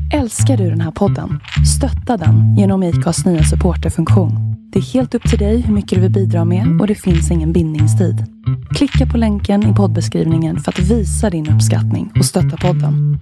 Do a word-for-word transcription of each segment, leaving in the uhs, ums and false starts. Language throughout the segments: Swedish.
Älskar du den här podden? Stötta den genom I C A:s nya supporterfunktion. Det är helt upp till dig hur mycket du vill bidra med och det finns ingen bindningstid. Klicka på länken i poddbeskrivningen för att visa din uppskattning och stötta podden.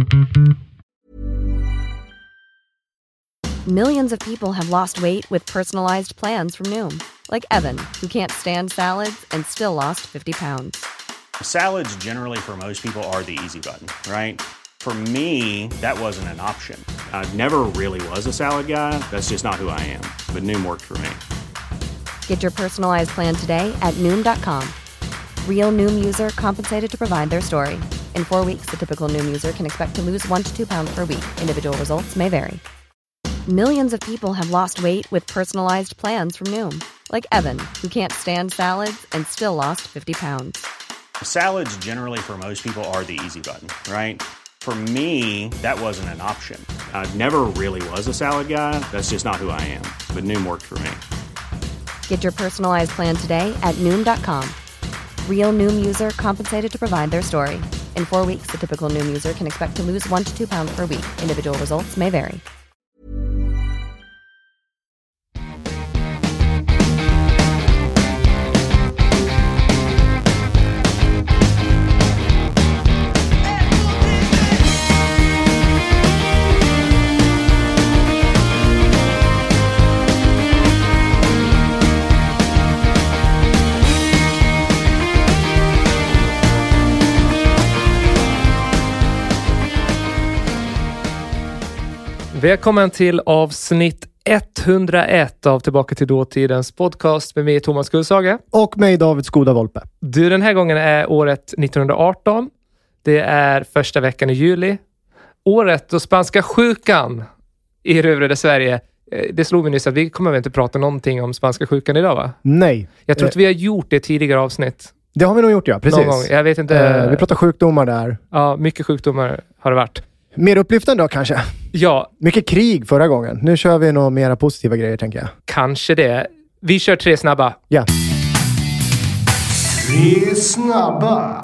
Millions of people have lost weight with personalized plans from Noom. Like Evan, who can't stand salads and still lost fifty pounds. Salads generally for most people are the easy button, right? For me, that wasn't an option. I never really was a salad guy. That's just not who I am. But Noom worked for me. Get your personalized plan today at Noom dot com. Real Noom user compensated to provide their story. In four weeks, the typical Noom user can expect to lose one to two pounds per week. Individual results may vary. Millions of people have lost weight with personalized plans from Noom. Like Evan, who can't stand salads and still lost fifty pounds. Salads generally for most people are the easy button, right? For me, that wasn't an option. I never really was a salad guy. That's just not who I am. But Noom worked for me. Get your personalized plan today at Noom dot com. Real Noom user compensated to provide their story. In four weeks, the typical Noom user can expect to lose one to two pounds per week. Individual results may vary. Välkommen till avsnitt etthundraett av Tillbaka till dåtidens podcast med mig Thomas Gullsage. Och mig David Skoda Volpe. Du, den här gången är året nittonhundraarton. Det är första veckan i juli. Året då spanska sjukan erövrade Sverige. Det slog mig nyss att vi kommer väl inte prata någonting om spanska sjukan idag, va? Nej. Jag tror att vi har gjort det tidigare avsnitt. Det har vi nog gjort, ja. Precis. Någon gång. Jag vet inte. Eh, vi pratar sjukdomar där. Ja, mycket sjukdomar har det varit. Mer upplyftande då kanske? Ja. Mycket krig förra gången. Nu kör vi några mera positiva grejer, tänker jag. Kanske det. Vi kör tre snabba. Ja. Tre snabba.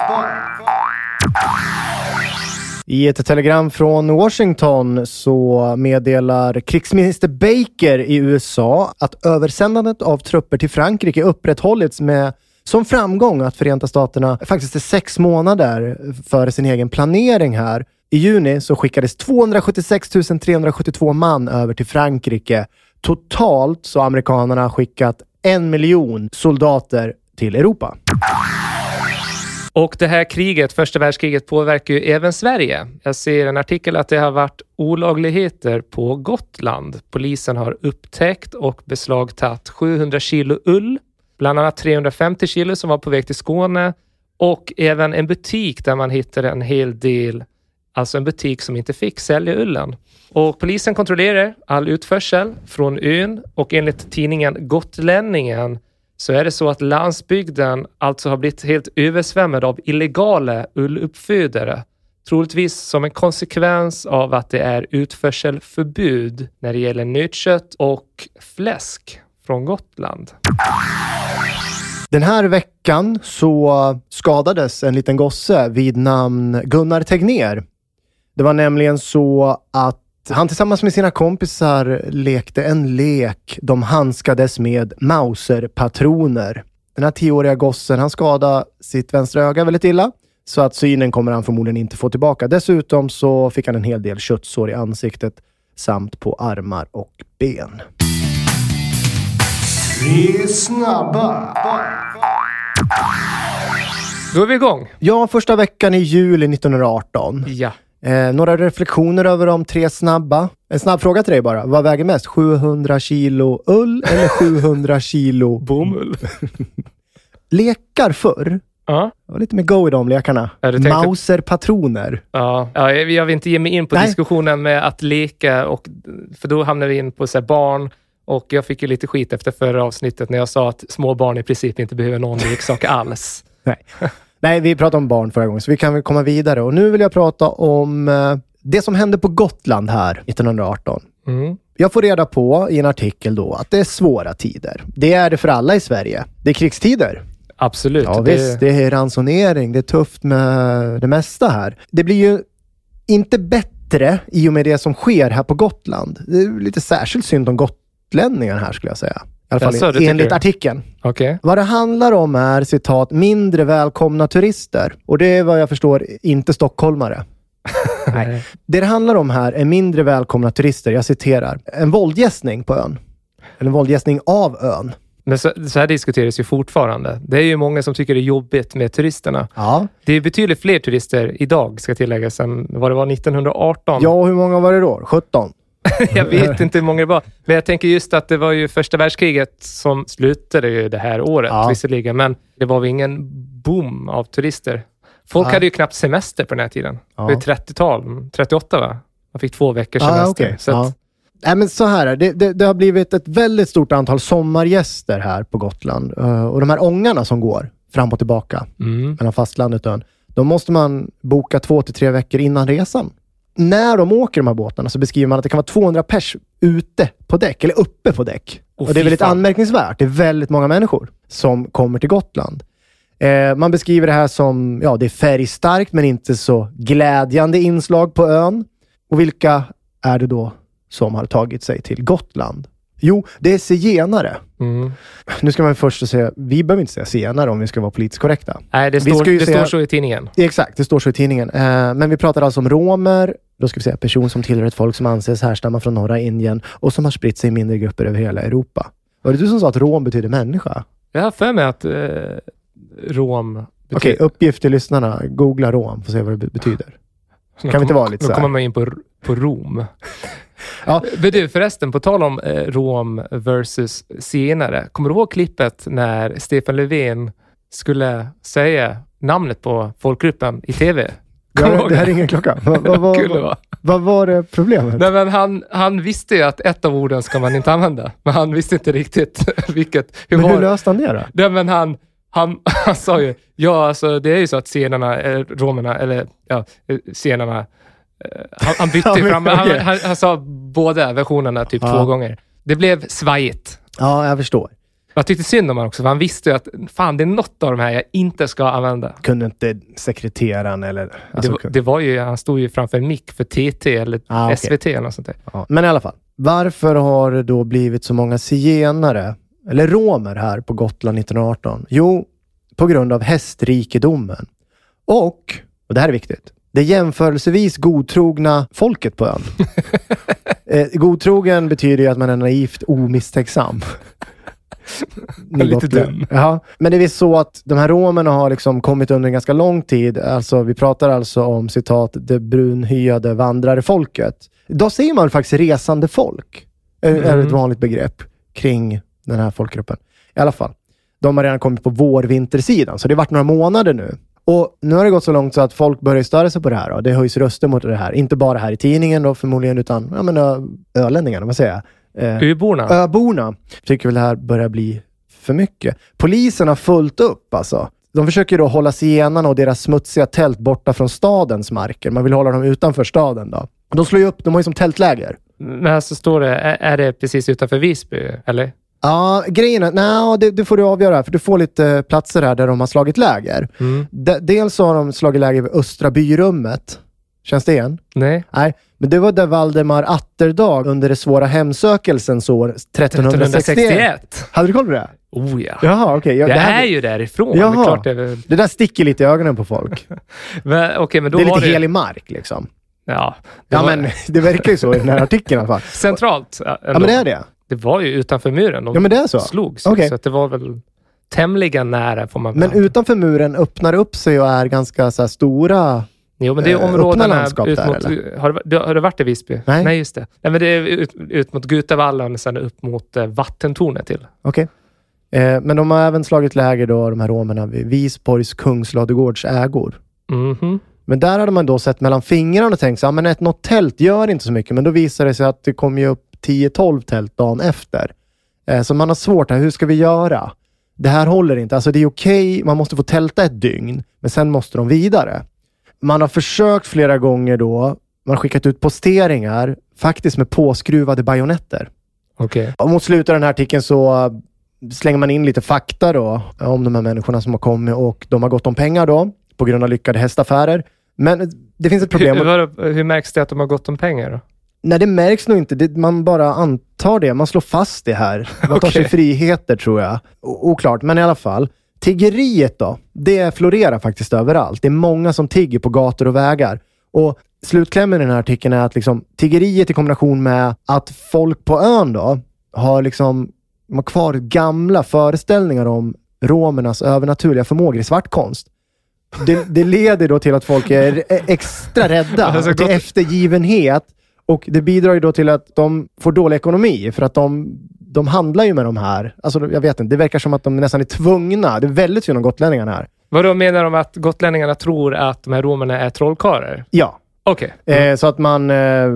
I ett telegram från Washington så meddelar krigsminister Baker i U S A att översändandet av trupper till Frankrike upprätthållits med som framgång att Förenta Staterna faktiskt är sex månader före sin egen planering här. I juni så skickades tvåhundrasjuttiosex tusen trehundrasjuttiotvå man över till Frankrike. Totalt så har amerikanerna skickat en miljon soldater till Europa. Och det här kriget, första världskriget, påverkar ju även Sverige. Jag ser en artikel att det har varit olagligheter på Gotland. Polisen har upptäckt och beslagtagit sjuhundra kilo ull. Bland annat trehundrafemtio kilo som var på väg till Skåne. Och även en butik där man hittade en hel del, alltså en butik som inte fick sälja ullen. Och polisen kontrollerar all utförsel från ön. Och enligt tidningen Gotlänningen så är det så att landsbygden alltså har blivit helt översvämmad av illegala ulluppfödare. Troligtvis som en konsekvens av att det är utförselförbud när det gäller nötkött och fläsk från Gotland. Den här veckan så skadades en liten gosse vid namn Gunnar Tegner. Det var nämligen så att han tillsammans med sina kompisar lekte en lek. De handskades med Mauser-patroner. Den här tioåriga gossen, han skadade sitt vänstra öga väldigt illa. Så att synen kommer han förmodligen inte få tillbaka. Dessutom så fick han en hel del köttsår i ansiktet samt på armar och ben. Tre snabba. Då är vi igång. Ja, första veckan i juli nittonhundraarton. Ja. Eh, några reflektioner över de tre snabba. En snabb fråga till dig bara. Vad väger mest? sjuhundra kilo ull eller sjuhundra kilo bomull? Lekar förr. Ja. Det var lite mer go i de lekarna. Ja, du tänkte... Mauser-patroner. Ja. ja, jag vill inte ge mig in på Nej. diskussionen med att leka. Och, för då hamnar vi in på så här, barn. Och jag fick ju lite skit efter förra avsnittet när jag sa att små barn i princip inte behöver någon leksak alls. Nej. Nej, vi pratade om barn förra gången så vi kan väl komma vidare. Och nu vill jag prata om eh, det som hände på Gotland här nittonhundraarton. Mm. Jag får reda på i en artikel då att det är svåra tider. Det är det för alla i Sverige. Det är krigstider. Absolut. Ja det... visst, det är ransonering. Det är tufft med det mesta här. Det blir ju inte bättre bättre i och med det som sker här på Gotland. Det är lite särskilt synd om gotlänningar här skulle jag säga. I alla fall Jaså, enligt tycker du? artikeln. Okej. Vad det handlar om är, citat, mindre välkomna turister. Och det är vad jag förstår inte stockholmare. Nej. Det det handlar om här är mindre välkomna turister. Jag citerar. En våldgästning på ön. Eller en våldgästning av ön. Men så, så här diskuteras ju fortfarande. Det är ju många som tycker det är jobbigt med turisterna. Ja. Det är betydligt fler turister idag, ska tilläggas, än vad det var nittonhundraarton. Ja, hur många var det då? sjutton? Jag vet inte hur många det var. Men jag tänker just att det var ju första världskriget som slutade ju det här året, Ja. visserligen. Men det var väl ingen boom av turister. Folk Ja. hade ju knappt semester på den här tiden. Ja. Det var ju trettiotal, trettioåtta va? Man fick två veckors semester. Ah, okay. Så att, ja. Nej, men så här är det, det. Det har blivit ett väldigt stort antal sommargäster här på Gotland. Uh, och de här ångarna som går fram och tillbaka mm. mellan fastlandet och ön, de måste man boka två till tre veckor innan resan. När de åker de här båtarna så beskriver man att det kan vara tvåhundra pers ute på däck, eller uppe på däck. Oh, och det är väldigt fan. anmärkningsvärt. Det är väldigt många människor som kommer till Gotland. Eh, man beskriver det här som, ja, det är färgstarkt men inte så glädjande inslag på ön. Och vilka är det då som har tagit sig till Gotland? Jo, det är zigenare. Mm. Nu ska man först säga, vi behöver inte säga zigenare om vi ska vara politiskt korrekta. Nej, det, Vi står, ska ju det säga- står så i tidningen. Exakt, det står så i tidningen. Eh, men vi pratar alltså om romer, då ska vi säga person som tillhör ett folk som anses härstamma från norra Indien och som har spritt sig i mindre grupper över hela Europa. Var det du som sa att rom betyder människa? Jag har för mig att eh, rom betyder... Okej, uppgift till lyssnarna. Googla rom för att se vad det be- betyder. Då kan vi inte kom- vara lite Då så här? kommer man in på, på Rom. Ja. Men du, förresten, på tal om eh, Rom versus zigenare. Kommer du ihåg klippet när Stefan Löfven skulle säga namnet på folkgruppen i tv? Kommer du Ja, ihåg det här är ingen klocka. Vad va, va, Kul det va, var. vad var det problemet? Nej, men han, han visste ju att ett av orden ska man inte använda. Men han visste inte riktigt vilket. Hur Men var hur det? löste han det då? Nej, men han, han, han sa ju, ja alltså det är ju så att zigenarna, eh, romerna, eller ja, eh, zigenarna, eh, han, han bytte Ja, ju men fram, han, okej. han, han sa båda versionerna typ Ja. två gånger. Det blev svajigt. Ja, jag förstår. Jag tyckte synd om honom också, för han visste ju att fan, det är något av de här jag inte ska använda. Kunde inte sekreteraren eller... Alltså, det, var, det var ju, han stod ju framför en mick för T T eller Ah, okej. S V T eller något sånt där. Ja, men i alla fall. Varför har det då blivit så många zigenare eller romer här på Gotland nittonhundraarton? Jo, på grund av hästrikedomen. Och, och det här är viktigt, det jämförelsevis godtrogna folket på ön. eh, godtrogen betyder ju att man är naivt omisstänksam. Ni Lite gotlänningar. dum. Ja, men det är visst så att de här romerna har liksom kommit under en ganska lång tid. Alltså, vi pratar alltså om, citat, det brunhyade vandrarfolket. Då säger man faktiskt resande folk. Är, är Mm. ett vanligt begrepp kring den här folkgruppen. I alla fall. De har redan kommit på vår-vintersidan. Så det har varit några månader nu. Och nu har det gått så långt så att folk börjar störa sig på det här. Och det höjs röster mot det här. Inte bara här i tidningen då förmodligen, utan ja, men, ö, ölänningarna, vad säger jag? Eh, Öborna. Öborna tycker väl det här börjar bli för mycket. Polisen har fullt upp alltså. De försöker då hålla zigenarna och deras smutsiga tält borta från stadens marker. Man vill hålla dem utanför staden då. De slår ju upp, de har ju som tältläger. Men här så står det, är, är det precis utanför Visby, eller? Ja, grejen är, nej, det, det får du avgöra för du får lite platser här där de har slagit läger. Mm. De, dels har de slagit läger vid Östra byrummet. Känns det igen? Nej. Nej, men det var där Valdemar Atterdag under det svåra hemsökelsens år trettonhundrasextioett. Hade du koll på det? Oh ja. Jaha, okej. Ja, Jag det här- är ju därifrån. Jaha. Det är klart det är väl... Det där sticker lite i ögonen på folk. Men, okej, men då Det är var lite det... helig mark liksom. Ja, det Ja, var men det verkar ju så i den här artikeln i alla fall. centralt. Ja, Ja, men det är det. Det var ju utanför muren. De Ja, men det är så. slogs. Okej. Så att det var väl tämligen nära, får man väl Men anta. utanför muren öppnar upp sig och är ganska så här stora... Jo, men det är eh, öppna områdena landskap ut där, mot... eller? Har, du, har du varit i Visby? Nej. Nej, just det. Nej, men det är ut, ut mot Gutavallen och sen upp mot eh, vattentornet till. Okej. Eh, men de har även slagit läger då, de här romerna, vid Visborgs Kungsladugårds ägor. Mhm. Men där hade man då sett mellan fingrarna och tänkt så, ja, men ett något tält gör inte så mycket. Men då visade det sig att det kom ju upp tio tolv tält dagen efter. Eh, så man har svårt här, hur ska vi göra? Det här håller inte. Alltså det är okej, man måste få tälta ett dygn. Men sen måste de vidare. Man har försökt flera gånger då. Man har skickat ut posteringar, faktiskt med påskruvade bajonetter. Okej. Och mot slutet av den här artikeln så slänger man in lite fakta då om de här människorna som har kommit och de har gått om pengar då på grund av lyckade hästaffärer. Men det finns ett problem. Hur, hur märks det att de har gott om pengar då? Nej, det märks nog inte. Det, man bara antar det. Man slår fast det här. Man tar Okay. sig friheter, tror jag. O- oklart, men i alla fall. Tiggeriet då, det florerar faktiskt överallt. Det är många som tigger på gator och vägar. Och slutklämmen i den här artikeln är att liksom, tiggeriet i kombination med att folk på ön då har liksom de har kvar gamla föreställningar om romernas övernaturliga förmågor i svartkonst. Det, det leder då till att folk är extra rädda Alltså, och till gott- eftergivenhet. Och det bidrar ju då till att de får dålig ekonomi för att de, de handlar ju med de här. Alltså jag vet inte, det verkar som att de nästan är tvungna. Det är väldigt synd om gotlänningarna här. Vad då menar de att gotlänningarna tror att de här romerna är trollkarlar? Ja, Okej. eh, så att man eh,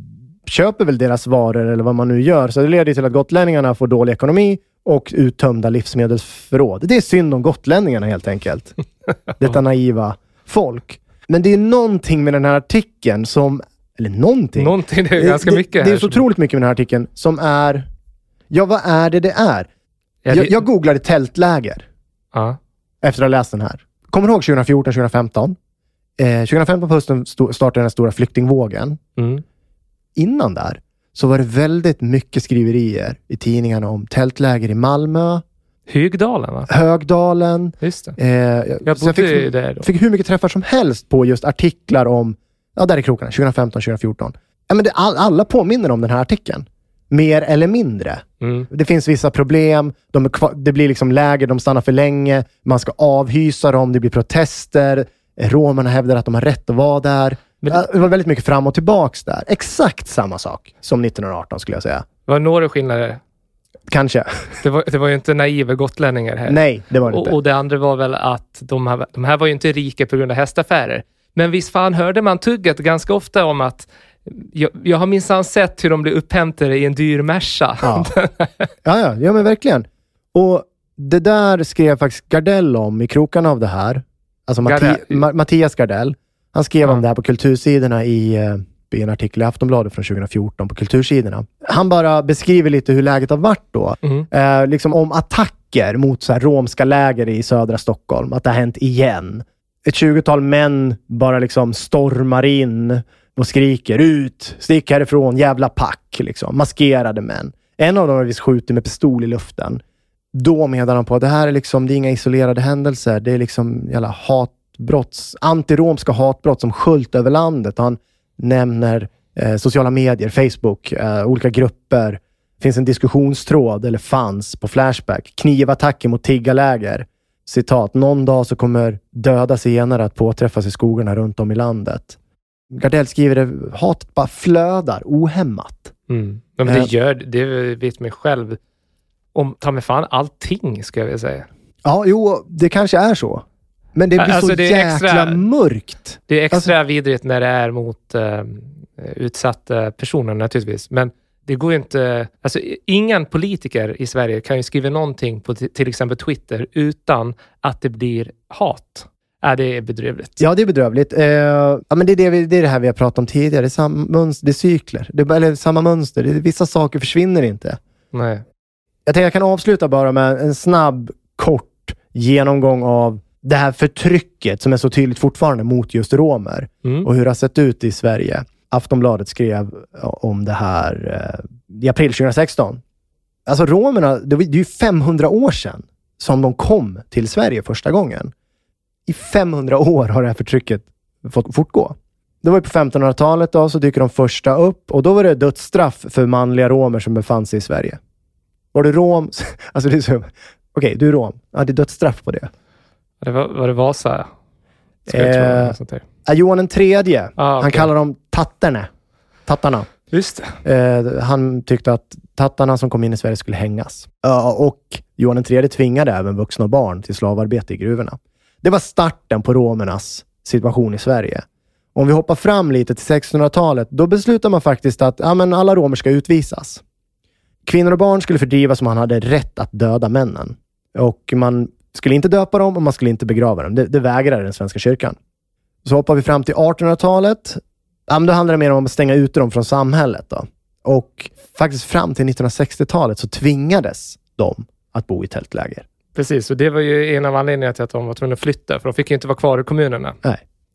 köper väl deras varor eller vad man nu gör. Så det leder till att gotlänningarna får dålig ekonomi och uttömda livsmedelsförråd. Det är synd om gotlänningarna helt enkelt. Detta naiva folk. Men det är någonting med den här artikeln som eller någonting. Någonting, det är ganska det, mycket det, här. det är så otroligt mycket med den här artikeln som är... Ja, vad är det det är? Ja, det- Jag, jag googlade tältläger Ja. efter att ha läst den här. Kommer du ihåg tjugo fjorton tjugo femton? Eh, tjugo femton på hösten sto- startade den stora flyktingvågen. Mm. Innan där så var det väldigt mycket skriverier i tidningarna om tältläger i Malmö, Högdalen, va? Högdalen. Just det. Eh, Jag så jag bodde ju fick, där då. fick hur mycket träffar som helst på just artiklar om, ja, där är krokarna, tjugo femton tjugo fjorton. Ja, men det, all, alla påminner om den här artikeln. Mer eller mindre. Mm. Det finns vissa problem. De är kvar, det blir liksom läger, de stannar för länge. Man ska avhysa dem, det blir protester. Romerna hävdar att de har rätt att vara där. Men- Ja, det var väldigt mycket fram och tillbaks där. Exakt samma sak som nittonhundraarton skulle jag säga. Det var några skillnader. Kanske. Det var, det var ju inte naiva gotlänningar här. Nej, det var det inte. Och, och det andra var väl att de här, de här var ju inte rika på grund av hästaffärer. Men visst fan hörde man tugget ganska ofta om att jag, jag har minsann sett hur de blir upphämtade i en dyr Merca. Ja. ja, ja, ja, men verkligen. Och det där skrev faktiskt Gardell om i krokarna av det här. Alltså Matti- Gardell. Ma- Mattias Gardell. Han skrev Ja. om det här på kultursidorna i, eh, i en artikel i Aftonbladet från tjugo fjorton på kultursidorna. Han bara beskriver lite hur läget har varit då. Mm. Eh, liksom om attacker mot så här romska läger i södra Stockholm. Att det har hänt igen. Ett tjugotal män bara liksom stormar in och skriker ut, stick härifrån, jävla pack, liksom. Maskerade män. En av dem har visst skjutit med pistol i luften. Då menar han på att det här är liksom, det är inga isolerade händelser. Det är liksom jävla hatbrotts, antiromska hatbrott som sköljt över landet. Han nämner eh, sociala medier, Facebook, eh, olika grupper. Det finns en diskussionstråd, eller fanns, på Flashback. Knivattacker mot tiggarläger. Citat, någon dag så kommer döda zigenare att påträffas i skogarna runt om i landet. Gardell skriver det, hatet bara flödar ohämmat. Mm. Men det Eh. gör, det vet mig själv. Om, ta mig fan allting, ska jag vilja säga. Ja, jo, det kanske är så. Men det blir Alltså, så det är jäkla extra- mörkt. Det är extra Alltså- vidrigt när det är mot eh, utsatta personer naturligtvis. Men det går ju inte... Alltså, ingen politiker i Sverige kan ju skriva någonting på t- till exempel Twitter utan att det blir hat. Ja, det är bedrövligt. Ja, det är bedrövligt. Eh, ja, men det är det, vi, det är det här vi har pratat om tidigare. Det är samma mönster, det är cykler. Det är, eller samma mönster. Det är, vissa saker försvinner inte. Nej. Jag tänker jag kan avsluta bara med en snabb, kort genomgång av det här förtrycket som är så tydligt fortfarande mot just romer. Mm. Och hur det har sett ut i Sverige. Aftonbladet skrev om det här eh, i april tjugo sexton. Alltså romerna, det var- det är ju femhundra år sedan som de kom till Sverige första gången. I femhundra år har det här förtrycket fått fortgå. Det var ju på femtonhundratalet då, så dyker de första upp. Och då var det dödsstraff för manliga romer som befann sig i Sverige. Var du rom? Alltså det är så... Okej, okay, du är rom. Ja, det är dödsstraff på det. Det var, var det Vasa? Ska jag tro, Eh, något sånt där. Ja, Johan den tredje. Ah, Han okej. kallar dem tatterne. Tattarna. Just det. Eh, han tyckte att tattarna som kom in i Sverige skulle hängas. Ja, och Johan den tredje tvingade även vuxna och barn till slavarbete i gruvorna. Det var starten på romernas situation i Sverige. Om vi hoppar fram lite till sextonhundratalet, då beslutar man faktiskt att ja, men alla romer ska utvisas. Kvinnor och barn skulle fördrivas om man hade rätt att döda männen. Och man skulle inte döpa dem och man skulle inte begrava dem. Det, det vägrade den svenska kyrkan. Så hoppar vi fram till artonhundratalet. Ja, men då handlar det mer om att stänga ut dem från samhället då. Och faktiskt fram till nittonhundrasextiotalet så tvingades de att bo i tältläger. Precis, och det var ju en av anledningarna till att de var tvungna att flytta. För de fick ju inte vara kvar i kommunerna. Nej.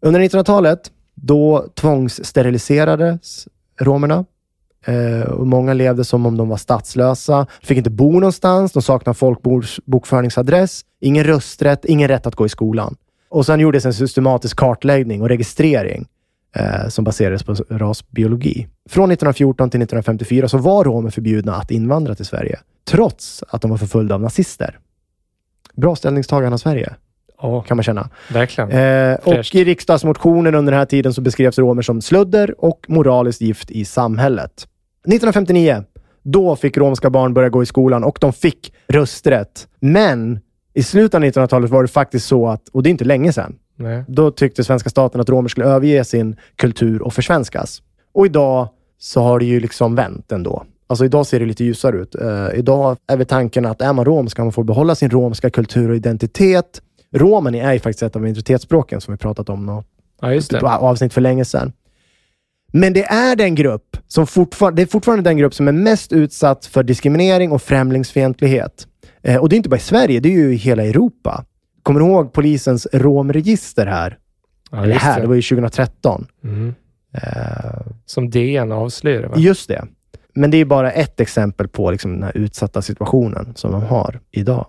Under nittonhundratalet då tvångssteriliserades romerna. Eh, och många levde som om de var statslösa. Fick inte bo någonstans. De saknade folkbokföringsadress. Ingen rösträtt. Ingen rätt att gå i skolan. Och sen gjordes en systematisk kartläggning och registrering eh, som baserades på rasbiologi. Från nittonhundrafjorton till nittonhundrafemtiofyra så var romer förbjudna att invandra till Sverige. Trots att de var förföljda av nazister. Bra ställningstagande av Sverige. Oh, kan man känna. Verkligen. Eh, och i riksdagsmotionen under den här tiden så beskrevs romer som sludder och moraliskt gift i samhället. nittonhundrafemtionio, då fick romska barn börja gå i skolan och de fick rösträtt. Men i slutet av nittonhundratalet var det faktiskt så att, och det är inte länge sedan, Nej. då tyckte svenska staten att romer skulle överge sin kultur och försvenskas. Och idag så har det ju liksom vänt ändå. Alltså idag ser det lite ljusare ut. Uh, idag är väl tanken att är man rom ska man få behålla sin romska kultur och identitet. Romen är ju faktiskt ett av minoritetsspråken som vi pratat om något ja, just det. avsnitt för länge sedan. Men det är den grupp som fortfarande, det är fortfarande den grupp som är mest utsatt för diskriminering och främlingsfientlighet. Eh, och det är inte bara i Sverige, det är ju i hela Europa. Kommer du ihåg polisens romregister här? Ja, Eller här, det. det var ju tjugohundratretton. Mm. Eh, som D N avslöjar, va? Just det. Men det är bara ett exempel på liksom den här utsatta situationen som de har idag.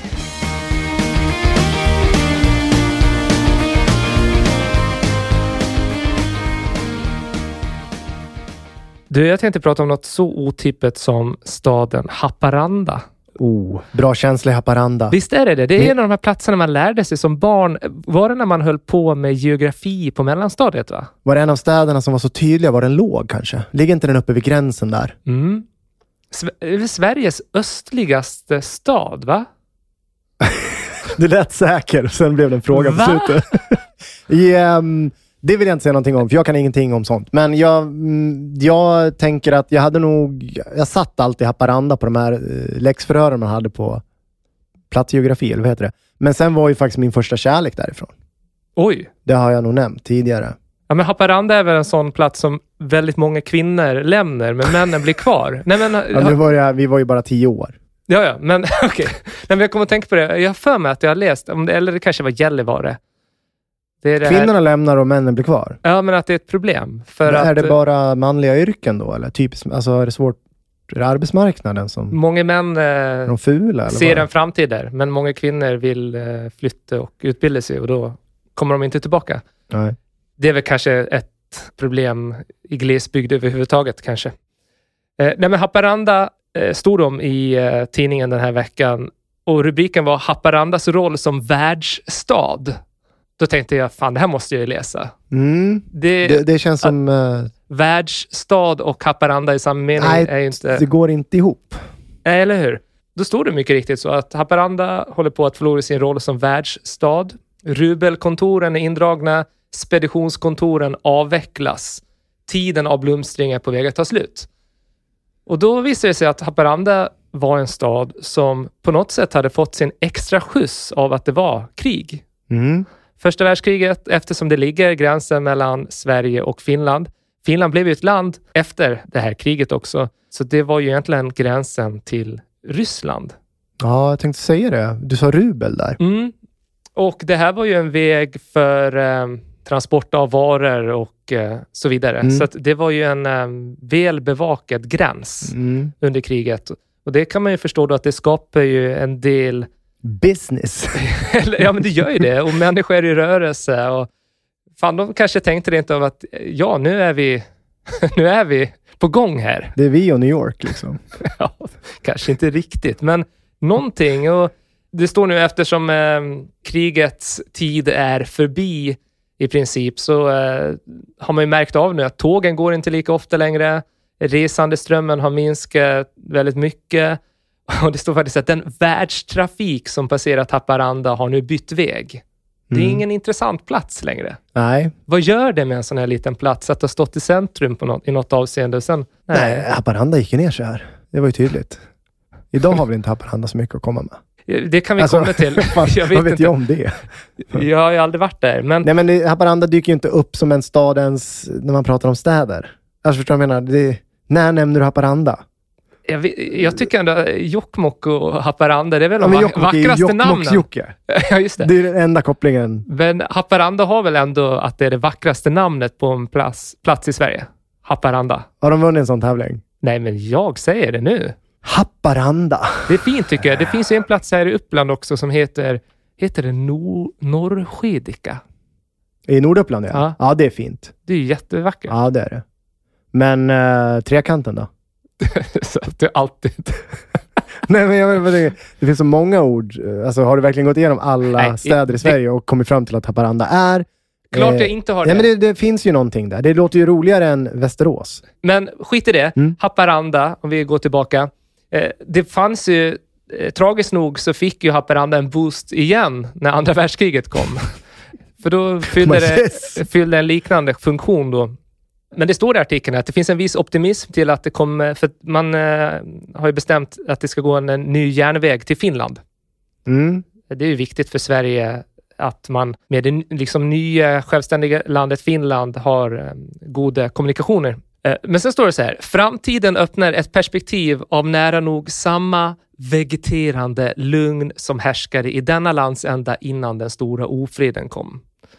Du, jag tänkte prata om något så otippat som staden Haparanda. Oh, bra känsla i Haparanda. Visst är det det? Det är Men... en av de här platserna man lärde sig som barn. Var det när man höll på med geografi på mellanstadiet, va? Var det en av städerna som var så tydliga? Var den låg kanske? Ligger inte den uppe vid gränsen där? Mm. Sv- Sveriges östligaste stad, va? Du lät säker, sen blev det en fråga på Va? slutet. yeah, det vill jag inte säga någonting om, för jag kan ingenting om sånt. Men jag, jag tänker att jag hade nog... Jag satt alltid i Haparanda på de här eh, läxförhören man hade på plattgeografi, eller vad heter det? Men sen var ju faktiskt min första kärlek därifrån. Oj! Det har jag nog nämnt tidigare. Ja, men Haparanda är väl en sån plats som väldigt många kvinnor lämnar, men männen blir kvar. Nej, men, Ja, nu var jag, vi var ju bara tio år. Ja, ja, men okej. Okay. Men jag kommer att tänka på det. Jag har för mig att jag har läst, om det, eller det kanske var Gällivare. Det är det Kvinnorna här. lämnar och männen blir kvar. Ja, men att det är ett problem. För är att, det bara manliga yrken då? Eller typiskt, alltså är det svårt? Är det arbetsmarknaden som... Många män Är de fula, eller ser vad? en framtid där, men många kvinnor vill eh, flytta och utbilda sig och då kommer de inte tillbaka. Nej. Det är väl kanske ett problem i glesbygd överhuvudtaget kanske. Eh, nej, men Haparanda eh, stod de i eh, tidningen den här veckan och rubriken var Haparandas roll som världsstad. Då tänkte jag, fan, det här måste jag ju läsa. Mm. Det, Det, det känns som... Uh, världsstad och Haparanda i samma mening nej, är ju inte... det går inte ihop. Nej, eller hur? Då står det mycket riktigt så att Haparanda håller på att förlora sin roll som världsstad. Rubelkontoren är indragna, speditionskontoren avvecklas. Tiden av blomstring är på väg att ta slut. Och då visade det sig att Haparanda var en stad som på något sätt hade fått sin extra skjuts av att det var krig. Mm. Första världskriget, eftersom det ligger gränsen mellan Sverige och Finland. Finland blev ju ett land efter det här kriget också. Så det var ju egentligen gränsen till Ryssland. Ja, jag tänkte säga det. Du sa rubel där. Mm. Och det här var ju en väg för eh, transport av varor och eh, så vidare. Mm. Så att det var ju en eh, väl bevakad gräns Mm. under kriget. Och det kan man ju förstå då att det skapar ju en del... Business. ja, men det gör ju det. Och människor är i rörelse. Och fan, de kanske tänkte det inte av att ja, nu är vi nu är vi på gång här. Det är vi och New York liksom. Ja, kanske inte riktigt, men någonting. Och det står nu eftersom eh, krigets tid är förbi i princip så eh, har man ju märkt av nu att tågen går inte lika ofta längre. Resandeströmmen har minskat väldigt mycket. Och det står faktiskt att den världstrafik som passerat Haparanda har nu bytt väg. Det är Mm. ingen intressant plats längre. Nej. Vad gör det med en sån här liten plats att ha stått i centrum på något, i något avseende? Sen, nej. Nej, Haparanda gick ju ner så här. Det var ju tydligt. Idag har vi inte Haparanda så mycket att komma med. Det kan vi Alltså, komma till. fan, jag vet vad vet inte. jag om det? Jag har ju aldrig varit där. Men Nej, men det, Haparanda dyker ju inte upp som en stadens, när man pratar om städer. Alltså förstår du vad jag menar? Det, när nämner du Haparanda? Jag, vet, jag tycker ändå Jokkmokk och Haparanda, det är väl Ja, de men vac- Jokkmokk är vackraste Jokkmokks namnen. Jocke. Ja, just det. Det är den enda kopplingen. Men Haparanda har väl ändå att det är det vackraste namnet på en plats, plats i Sverige. Haparanda. Har de vunnit en sån tävling? Nej, men jag säger det nu. Haparanda. Det är fint tycker jag. Det finns ju en plats här i Uppland också som heter, heter det Nor- Norrskedika. I Norduppland, ja. Ja. Ja, det är fint. Det är ju jättevackert. Ja, det är det. Men uh, trekanten då? Så att det är alltid... Nej, men jag, det, det finns så många ord. Alltså, har du verkligen gått igenom alla Nej, städer i det- Sverige och kommit fram till att Haparanda är... Klart eh, jag inte har Ja, det. men det, det finns ju någonting där. Det låter ju roligare än Västerås. Men skit i det. Mm. Haparanda, om vi går tillbaka. Eh, det fanns ju, eh, tragiskt nog så fick ju Haparanda en boost igen när andra världskriget kom. För då fyllde det Yes. fyllde en liknande funktion då. Men det står i artikeln att det finns en viss optimism till att det kommer, för att man eh, har ju bestämt att det ska gå en, en ny järnväg till Finland. Mm. Det är ju viktigt för Sverige att man med det liksom nya självständiga landet Finland har eh, goda kommunikationer. Eh, men sen står det så här: framtiden öppnar ett perspektiv av nära nog samma vegeterande lugn som härskade i denna landsända innan den stora ofreden kom.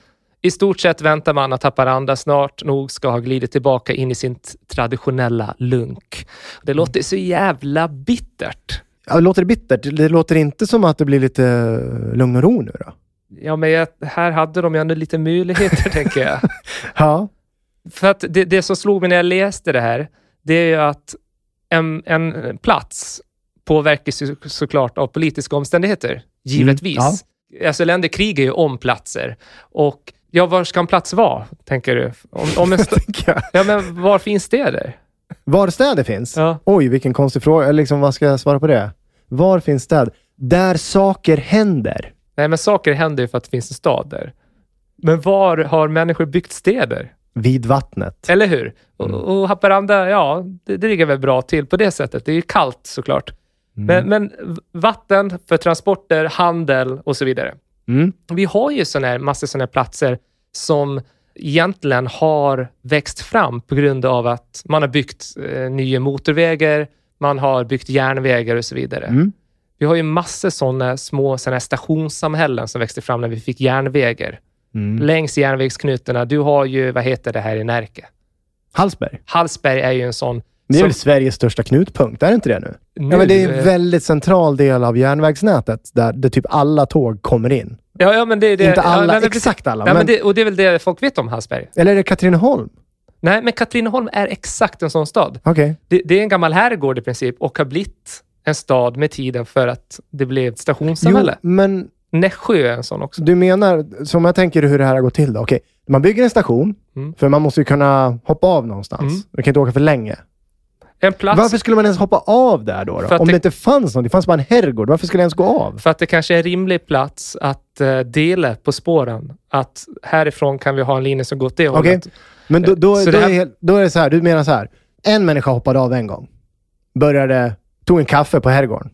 I stort sett väntar man att Haparanda snart nog ska ha glidit tillbaka in i sin t- traditionella lunk. Det låter så jävla bittert. Ja, låter det bittert? Det låter inte som att det blir lite lugn och ro nu då? Ja, men jag, här hade de ju ändå lite möjligheter, tänker jag. Ja. För att det, det som slog mig när jag läste det här, det är ju att en, en plats påverkas ju såklart av politiska omständigheter, givetvis. Mm, Alltså länder krigar ju om platser. Och ja, var ska en plats vara, tänker du? Om, om en st- Tänker jag. ja, men var finns det där? Var städer finns? Ja. Oj, vilken konstig fråga. Liksom, vad ska jag svara på det? Var finns städer? Där saker händer. Nej, men saker händer ju för att det finns en stad där. Men var har människor byggt städer? Vid vattnet. Eller hur? Mm. Och, och Haparanda, ja, det, det ligger väl bra till på det sättet. Det är ju kallt såklart. Mm. Men, men vatten för transporter, handel och så vidare. Mm. Vi har ju såna här, massor sådana här platser som egentligen har växt fram på grund av att man har byggt eh, nya motorvägar, man har byggt järnvägar och så vidare. Mm. Vi har ju massor sådana små såna här stationssamhällen som växte fram när vi fick järnvägar. Mm. Längs järnvägsknutarna. Du har ju, vad heter det här i Närke? Hallsberg. Hallsberg är ju en sån... Det är som, väl Sveriges största knutpunkt, är det inte det nu? nu, Ja, men det är en eh, väldigt central del av järnvägsnätet där, där typ alla tåg kommer in. Ja, ja, men det är det. Inte alla, ja, men, exakt alla. Ja, men men, det, och det är väl det folk vet om Hallsberg. eller är det Katrineholm? Nej, men Katrineholm är exakt en sån stad. Okej. Det, det är en gammal herrgård i princip och har blivit en stad med tiden för att det blev ett Jo, stationssamhälle. men Nässjö är en sån också. du menar, som jag tänker hur det här har gått till då. Okej, man bygger en station, Mm. för man måste ju kunna hoppa av någonstans. Mm. Man kan inte åka för länge. En plats Varför skulle man ens hoppa av där då? För då? att Om det... det- inte fanns någon, det fanns bara en herrgård. Varför skulle jag ens gå av? för att det kanske är en rimlig plats att uh, dela på spåren. Att härifrån kan vi ha en linje som går åt det Okej, hållet. men då, då, Så då, det här- är, helt- då är det så här, du menar så här. En människa hoppade av en gång. Började, tog en kaffe på herrgården.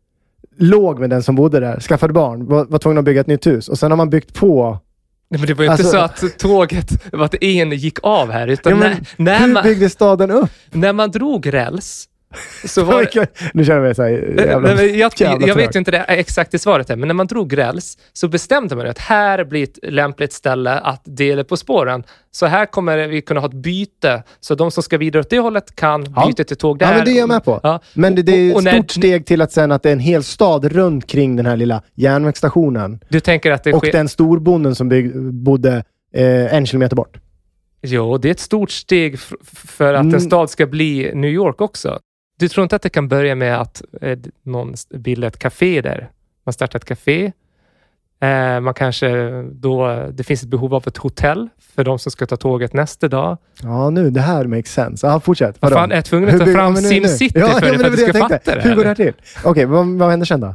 Låg med den som bodde där, skaffade barn, var, var tvungen att bygga ett nytt hus. Och sen har man byggt på... Nej, men det var ju Alltså- inte så att tåget, var att en gick av här. Utan Ja, men när, när, hur man, byggde staden upp? när man drog räls så var det... Nu känner jag mig så här jävla, Nej, men jag jävla jag vet trög. ju inte det exakt i svaret här, men när man drog räls så bestämde man att här blir ett lämpligt ställe att dela på spåren. Så här kommer vi kunna ha ett byte. Så de som ska vidare åt det hållet kan Ja. byta till tåg där. Ja, men det är jag med på. Ja. Men det, det är Och- och ett när- stort steg till att sen att det är en hel stad runt kring den här lilla järnvägsstationen. Du tänker att det Och sker... den storbonden som bygg, bodde eh, en kilometer bort. Jo, det är ett stort steg f- för att Mm. en stad ska bli New York också. Du tror inte att det kan börja med att eh, någon bildar ett café där? Man startar ett café. Eh, man kanske då, det finns ett behov av ett hotell för de som ska ta tåget nästa dag. Ja, nu, det här makes sense. Ja, fortsätt. Vad Vadå? fan, är jag tvungen att Hur ta bygg- fram ja, men nu- nu. SimCity Ja, för ja, dig men för att det du var ska det jag tänkte. fatta det? Hur går det eller? här till? Okej, vad, vad händer sen då?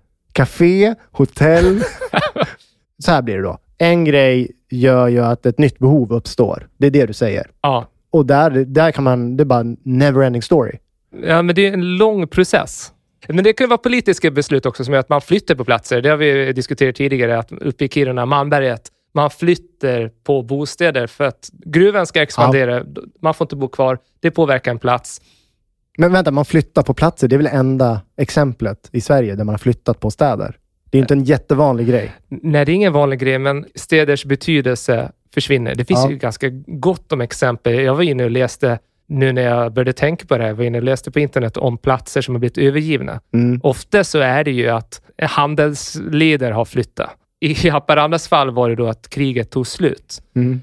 Café, hotell. Så här blir det då. En grej gör ju att ett nytt behov uppstår. Det är det du säger. Ja. Och där, där kan man, det är bara en never-ending story. Ja, men det är en lång process. Men det kan vara politiska beslut också som gör att man flyttar på platser. Det har vi diskuterat tidigare, att uppe i Kiruna, Malmberget, man flyttar på bostäder för att gruvan ska expandera. Man får inte bo kvar. Det påverkar en plats. Men vänta, man flyttar på platser. Det är väl enda exemplet i Sverige där man har flyttat på städer. Det är inte en jättevanlig grej. Nej, det är ingen vanlig grej, men städers betydelse försvinner. Det finns ja. ju ganska gott om exempel. Jag var inne och läste, nu när jag började tänka på det här, jag var inne och läste på internet om platser som har blivit övergivna. Mm. Ofta så är det ju att handelsleder har flyttat. I Haparandas fall var det då att kriget tog slut. Mm.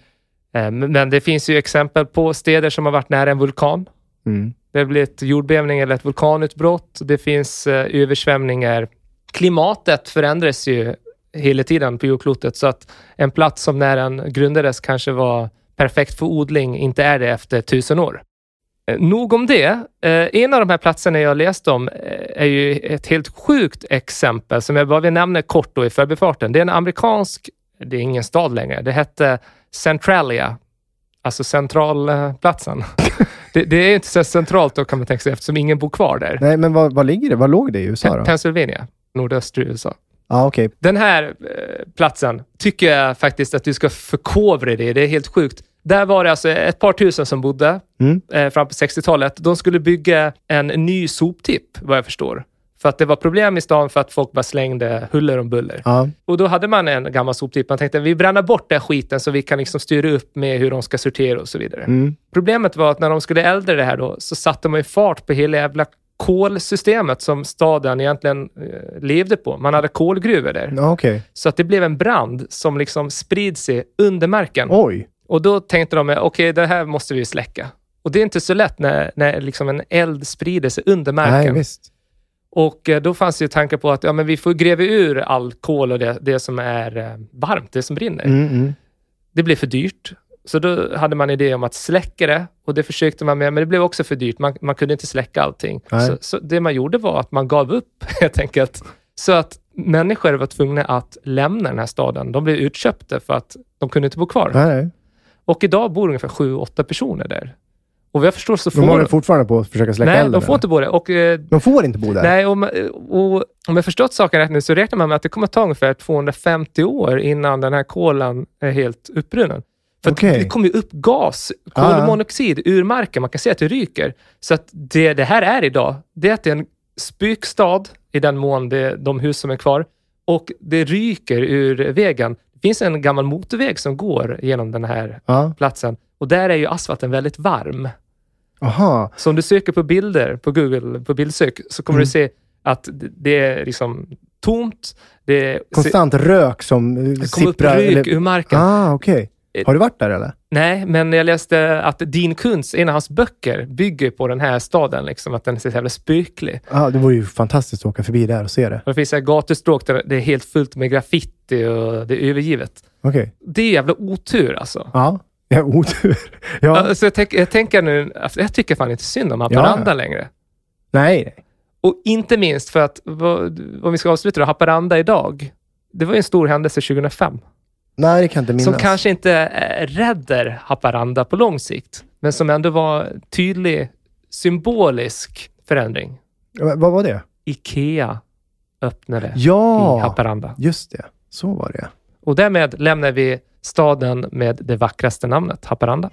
Men det finns ju exempel på städer som har varit nära en vulkan. Mm. Det har blivit jordbävning eller ett vulkanutbrott. Det finns översvämningar. Klimatet förändras ju hela tiden på jordklotet, så att en plats som när den grundades kanske var perfekt för odling inte är det efter tusen år. Nog om det. En av de här platserna jag läste om är ju ett helt sjukt exempel som jag bara vill nämna kort då i förbifarten. Det är en amerikansk, det är ingen stad längre, det hette Centralia, alltså centralplatsen. det, det är inte så centralt då kan man tänka sig, eftersom ingen bor kvar där. Nej, men var, var ligger det? Var låg det i U S A då? Pennsylvania, nordöstra U S A. Ah, okay. Den här eh, platsen tycker jag faktiskt att du ska förkovra dig. Det är helt sjukt. Där var det alltså ett par tusen som bodde mm. eh, fram på sextiotalet. De skulle bygga en ny soptipp, vad jag förstår. För att det var problem i stan för att folk bara slängde huller om buller. Ah. Och då hade man en gammal soptipp. Man tänkte, vi bränner bort den skiten så vi kan liksom styra upp med hur de ska sortera och så vidare. Mm. Problemet var att när de skulle äldra det här då, så satte man ju fart på hela jävla kolsystemet som staden egentligen eh, levde på. Man hade kolgruvor där. Okay. Så att det blev en brand som liksom sprid sig under marken. Oj. Och då tänkte de, okej, okay, det här måste vi släcka. Och det är inte så lätt när, när liksom en eld sprider sig under marken. Nej, visst. Och eh, då fanns ju tankar på att ja, men vi får gräva ur all kol och det, det som är eh, varmt, det som brinner. Mm, mm. Det blev för dyrt. Så då hade man idé om att släcka det. Och det försökte man med, men det blev också för dyrt. Man, man kunde inte släcka allting. Så, så det man gjorde var att man gav upp helt enkelt. Så att människor var tvungna att lämna den här staden. De blev utköpta för att de kunde inte bo kvar. Nej. Och idag bor ungefär sju åtta personer där. Och vad jag förstår så får... De håller fortfarande på att försöka släcka elden? Nej, de får inte bo där. Och, eh, de får inte bo där? Nej, och, och om jag förstått saken rätt nu så räknar man med att det kommer att ta ungefär tvåhundrafemtio år innan den här kolan är helt uppbrunnen. För okay. det kommer ju upp gas, kolmonoxid ah. ur marken. Man kan se att det ryker. Så att det, det här är idag, det är att det är en spykstad i den mån det är de hus som är kvar. Och det ryker ur vägen. Det finns en gammal motorväg som går genom den här ah. platsen. Och där är ju asfalten väldigt varm. Aha. Så om du söker på bilder på Google, på bildsök, så kommer mm. du se att det är liksom tomt. Det är konstant rök som det kommer upp rök eller... ur marken. Ah, okej. Okay. Har du varit där eller? Nej, men jag läste att Din Kunz, en av hans böcker, bygger på den här staden. Liksom, att den är så jävla spöklig. Ja, ah, det vore ju fantastiskt att åka förbi där och se det. Och det finns ett gatustråk där det är helt fullt med graffiti och det är övergivet. Okej. Okay. Det är jävla otur alltså. Ja, ja otur. Ja. Alltså, jag, tänk, jag tänker nu, jag tycker fan inte synd om Haparanda ja. längre. Nej, nej. Och inte minst för att, om vi ska avsluta då, Haparanda idag, det var ju en stor händelse tjugohundrafem. Nej, det kan inte minnas. Som kanske inte äh, räddar Haparanda på lång sikt. Men som ändå var tydlig symbolisk förändring. V- vad var det? Ikea öppnade ja, i Haparanda. Just det. Så var det. Och därmed lämnar vi staden med det vackraste namnet, Haparanda.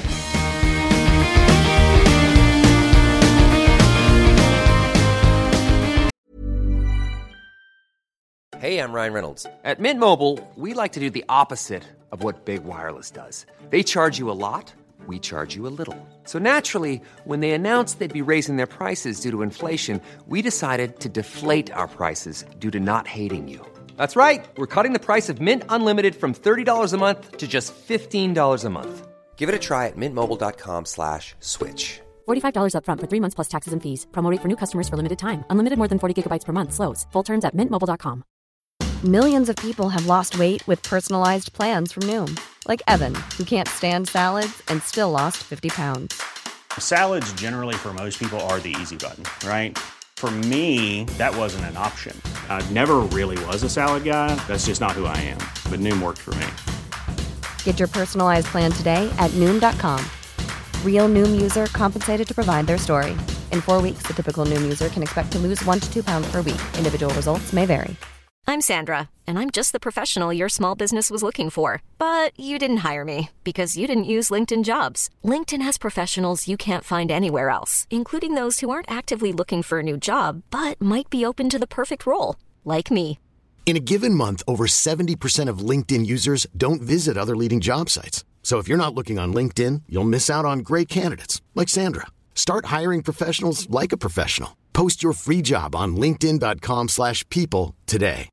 Hey, I'm Ryan Reynolds. At Mint Mobile, we like to do the opposite of what Big Wireless does. They charge you a lot, we charge you a little. So naturally, when they announced they'd be raising their prices due to inflation, we decided to deflate our prices due to not hating you. That's right. We're cutting the price of Mint Unlimited from thirty dollars a month to just fifteen dollars a month. Give it a try at mintmobile.com slash switch. forty-five dollars up front for three months plus taxes and fees. Promo rate for new customers for limited time. Unlimited more than forty gigabytes per month. Slows full terms at mint mobile dot com. Millions of people have lost weight with personalized plans from Noom. Like Evan, who can't stand salads and still lost fifty pounds. Salads generally for most people are the easy button, right? For me, that wasn't an option. I never really was a salad guy. That's just not who I am. But Noom worked for me. Get your personalized plan today at Noom dot com. Real Noom user compensated to provide their story. In four weeks, the typical Noom user can expect to lose one to two pounds per week. Individual results may vary. I'm Sandra, and I'm just the professional your small business was looking for. But you didn't hire me because you didn't use LinkedIn Jobs. LinkedIn has professionals you can't find anywhere else, including those who aren't actively looking for a new job, but might be open to the perfect role, like me. In a given month, over seventy percent of LinkedIn users don't visit other leading job sites. So if you're not looking on LinkedIn, you'll miss out on great candidates like Sandra. Start hiring professionals like a professional. Post your free job on linkedin dot com slash people today.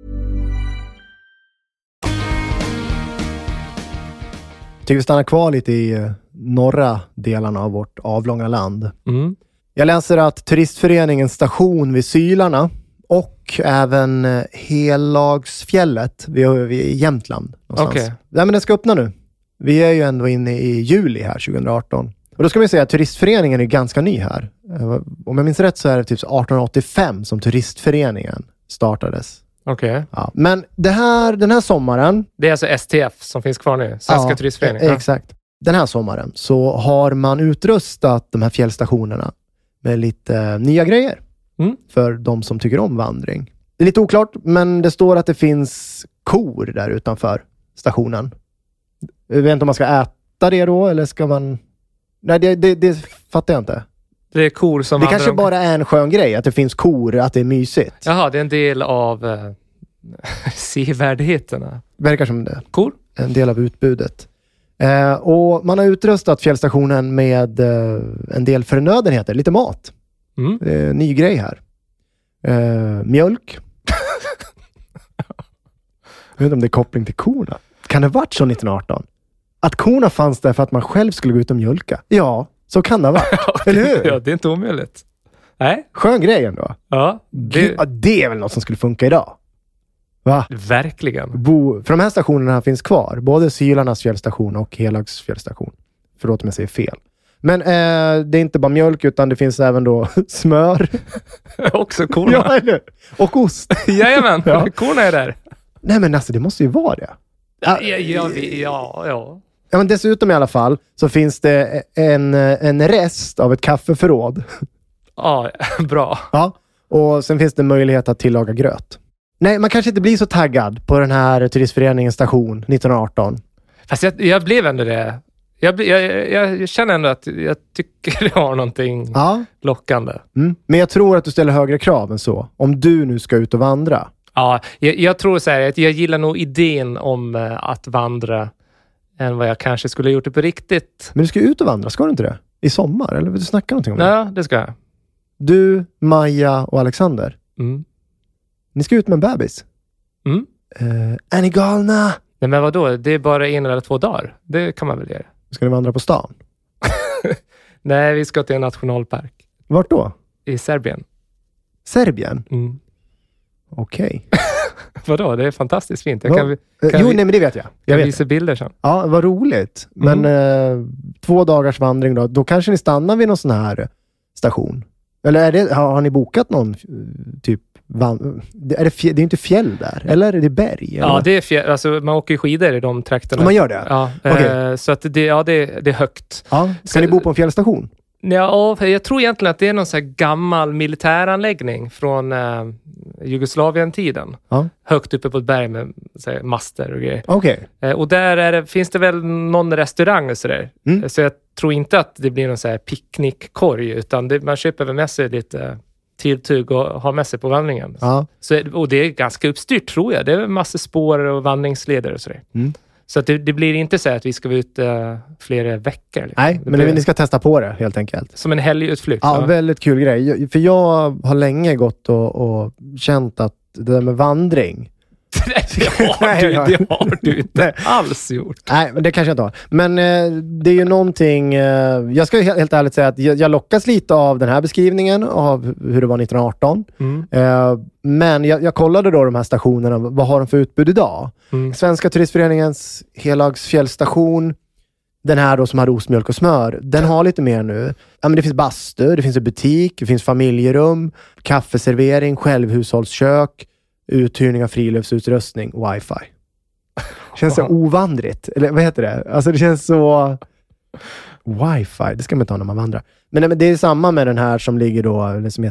Jag tycker vi stannar kvar lite i norra delarna av vårt avlånga land. Mm. Jag läser att turistföreningens station vid Sylarna och även Helagsfjället vid, vid Jämtland. Okej. Okay. Nej, men den ska öppna nu. Vi är ju ändå inne i juli här tjugo arton. Och då ska man säga att turistföreningen är ganska ny här. Om jag minns rätt så är det typ arton åttiofem som turistföreningen startades. Okej. Okay. Ja. Men det här, den här sommaren... Det är alltså S T F som finns kvar nu. Svenska ja, turistföreningen. Ja. Exakt. Den här sommaren så har man utrustat de här fjällstationerna med lite nya grejer. Mm. För de som tycker om vandring. Det är lite oklart, men det står att det finns kor där utanför stationen. Jag vet inte om man ska äta det då, eller ska man... Nej, det, det, det fattar jag inte. Det är kor som... Det kanske om... bara är en skön grej, att det finns kor, att det är mysigt. Jaha, det är en del av eh, sevärdigheterna. Verkar som det. Kor? En del av utbudet. Eh, och man har utrustat fjällstationen med eh, en del förnödenheter, lite mat. Mm. Eh, ny grej här. Eh, mjölk. Jag vet inte om det är koppling till korna. Kan det ha varit så nitton arton? Att korna fanns där för att man själv skulle gå ut och mjölka. Ja, så kan det ha varit. Eller hur? Ja, det är inte omöjligt. Nej. Skön grej ändå. Ja. Det... Gud, ja, det är väl något som skulle funka idag. Va? Verkligen. Bo... För de här stationerna finns kvar. Både Sylarnas fjällstation och Helags fjällstation. Förlåt om jag säger fel. Men eh, det är inte bara mjölk utan det finns även då smör. Också korna. Ja, eller? Och ost. Jajamän, ja. Korna är där. Nej, men alltså det måste ju vara det. Ja, ja, ja, ja, ja. Ja, men dessutom i alla fall så finns det en, en rest av ett kaffeförråd. Ja, bra. Ja, och sen finns det möjlighet att tillaga gröt. Nej, man kanske inte blir så taggad på den här turistföreningens station nitton arton. Fast jag, jag blev ändå det. Jag, jag, jag känner ändå att jag tycker det har någonting ja. lockande. Mm. Men jag tror att du ställer högre krav än så. Om du nu ska ut och vandra. Ja, jag, jag tror så här att jag gillar nog idén om uh, att vandra än vad jag kanske skulle ha gjort det på riktigt. Men du ska ut och vandra, ska du inte det? I sommar, eller vill du snacka någonting om det? Ja, det ska jag. Du, Maja och Alexander. Mm. Ni ska ut med en bebis. Mm. Uh, är ni galna? Nej, men vadå? Det är bara en eller två dagar. Det kan man väl göra. Ska ni vandra på stan? Nej, vi ska till en nationalpark. Vart då? I Serbien. Serbien? Mm. Okej. Okay. Vadå? Det är fantastiskt fint. Jag kan, kan jo, vi, nej men det vet jag. Jag vet visa det. Bilder sen. Ja, vad roligt. Men mm. eh, två dagars vandring då. Då kanske ni stannar vid någon sån här station. Eller är det, har, har ni bokat någon typ van, är det, fjäll, det är inte fjäll där? Eller är det berg? Eller? Ja, det är fjäll. Alltså, man åker skidor i de trakterna. Man gör det? Ja. Okay. Eh, så att det, ja, det, det är högt. Ja. Ska så, ni bo på en fjällstation? Ja, jag tror egentligen att det är någon så här gammal militäranläggning från eh, Jugoslavien-tiden. Ja. Högt uppe på ett berg med så här, master och grejer. Okay. Eh, och där är det, finns det väl någon restaurang och sådär. Mm. Så jag tror inte att det blir någon så här picknickkorg, utan det, man köper väl med sig lite tilltug och har med sig på vandringen. Ja. Så, och det är ganska uppstyrt, tror jag. Det är massor spår och vandringsleder och sådär. Mm. Så att det, det blir inte så att vi ska vara ute uh, flera veckor. Liksom. Nej, det men blir... ni ska testa på det helt enkelt. Som en helgutflykt. Ja, ja, väldigt kul grej. För jag har länge gått och, och känt att det där med vandring... det har du, det har du inte alls gjort. Nej, men det kanske jag inte har. Men eh, det är ju någonting... Eh, jag ska helt, helt ärligt säga att jag, jag lockas lite av den här beskrivningen av hur det var nitton arton. Mm. Eh, men jag, jag kollade då de här stationerna. Vad har de för utbud idag? Mm. Svenska turistföreningens Helags fjällstation, den här då som har ostmjölk och smör, den har lite mer nu. Ja, men det finns bastu, det finns en butik, det finns familjerum, kaffeservering, självhushållskök, uthyrning av friluftsutrustning, wifi. Känns så ovandrigt. Eller vad heter det? Alltså det känns så... Wifi, det ska man inte ha när man vandrar. Men, men det är samma med den här som ligger då, eller som heter